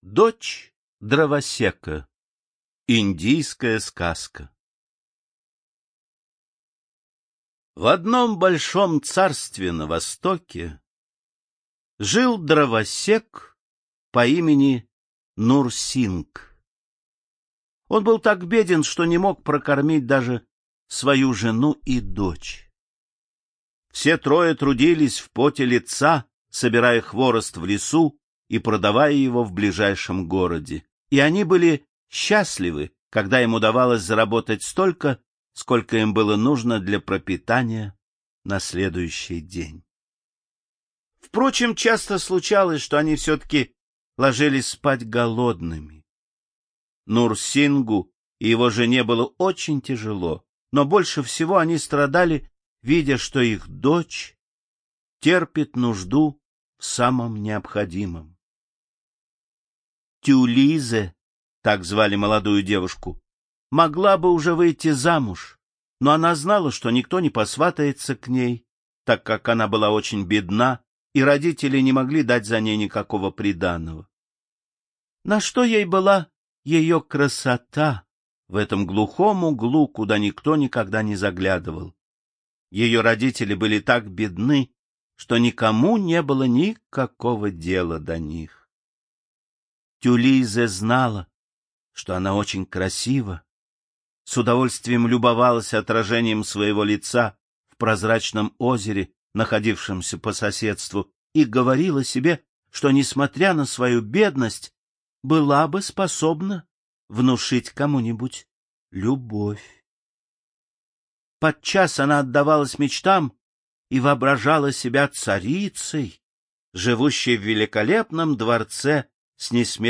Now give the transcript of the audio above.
Дочь дровосека. Индийская сказка. В одном большом царстве на востоке жил дровосек по имени Нурсинг. Он был так беден, что не мог прокормить даже свою жену и дочь. Все трое трудились в поте лица, собирая хворост в лесу и продавая его в ближайшем городе. И они были счастливы, когда им удавалось заработать столько, сколько им было нужно для пропитания на следующий день. Впрочем, часто случалось, что они все-таки ложились спать голодными. Нурсингу и его жене было очень тяжело, но больше всего они страдали, видя, что их дочь терпит нужду в самом необходимом. Тюлизе, так звали молодую девушку, могла бы уже выйти замуж, но она знала, что никто не посватается к ней, так как она была очень бедна, и родители не могли дать за ней никакого приданого. На что ей была ее красота в этом глухом углу, куда никто никогда не заглядывал? Ее родители были так бедны, что никому не было никакого дела до них. Тюлизе знала, что она очень красива, с удовольствием любовалась отражением своего лица в прозрачном озере, находившемся по соседству, и говорила себе, что, несмотря на свою бедность, была бы способна внушить кому-нибудь любовь. Подчас она отдавалась мечтам и воображала себя царицей, живущей в великолепном дворце с несметным